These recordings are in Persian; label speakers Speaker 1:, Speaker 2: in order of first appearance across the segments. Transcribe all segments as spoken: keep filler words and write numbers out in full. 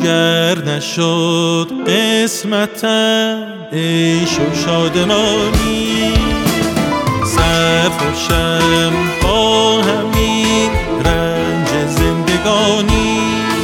Speaker 1: گر نشد قسمتم عیش و شادمانی، سرخوشم با همین رنج زندگانی.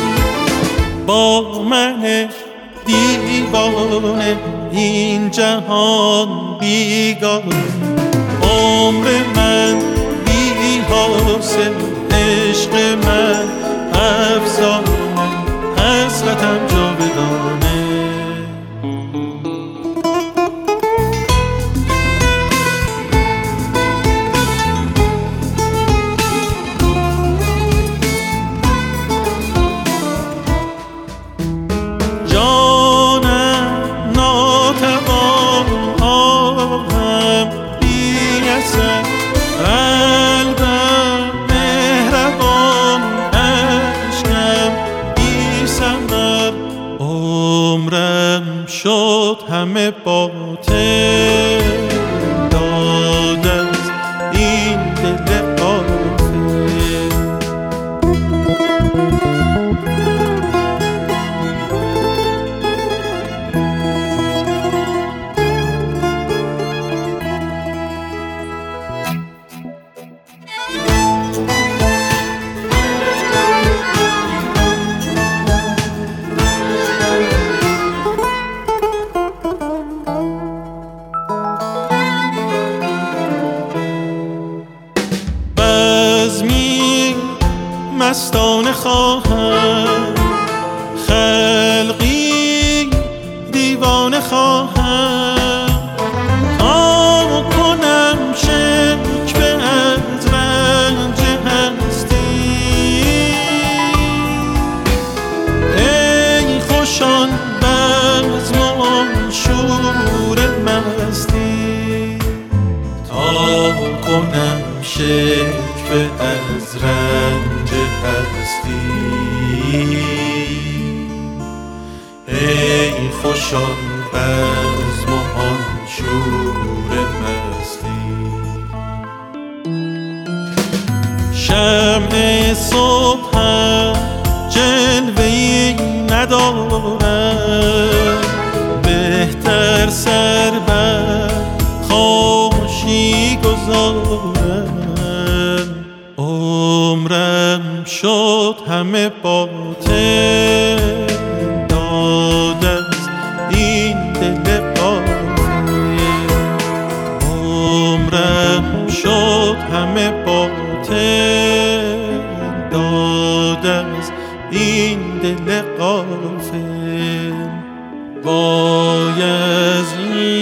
Speaker 1: با من دیوانه این جهان بیگانه، عمر من بی حاصل، عشق من افسانه، حسرتم جاودانه. عمرم شد همه باطل، داد از این دل غافل. مستانه خواهم خلقی دیوانه خواهم، تا کنم شکوه از رنج هستی. ای خوشان بزم و شور مستی، تا کنم شکوه از رنج هستی. ای خوشان بزم و آن شور مستی. شمع صبحم جلوه‌ای ندارد، بهتر سر بر خاموشی گذارم. عمرم شد همه باطل، داد از این دل غافل. عمرم شد همه باطل، داد از این دل غافل. وای از این